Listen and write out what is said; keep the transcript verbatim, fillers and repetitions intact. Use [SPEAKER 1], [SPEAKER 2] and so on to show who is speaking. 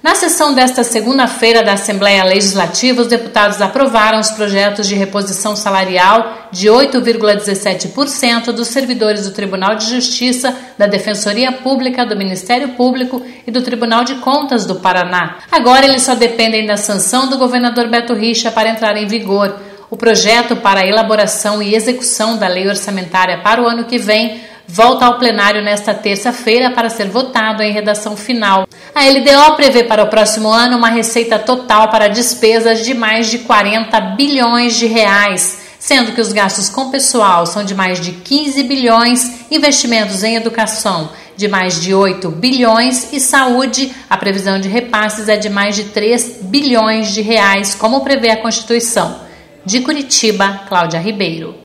[SPEAKER 1] Na sessão desta segunda-feira da Assembleia Legislativa, os deputados aprovaram os projetos de reposição salarial de oito vírgula dezessete por cento dos servidores do Tribunal de Justiça, da Defensoria Pública, do Ministério Público e do Tribunal de Contas do Paraná. Agora eles só dependem da sanção do governador Beto Richa para entrar em vigor. O projeto para a elaboração e execução da lei orçamentária para o ano que vem volta ao plenário nesta terça-feira para ser votado em redação final. A L D O prevê para o próximo ano uma receita total para despesas de mais de quarenta bilhões de reais, sendo que os gastos com pessoal são de mais de quinze bilhões, investimentos em educação de mais de oito bilhões e saúde, a previsão de repasses é de mais de três bilhões de reais, como prevê a Constituição. De Curitiba, Cláudia Ribeiro.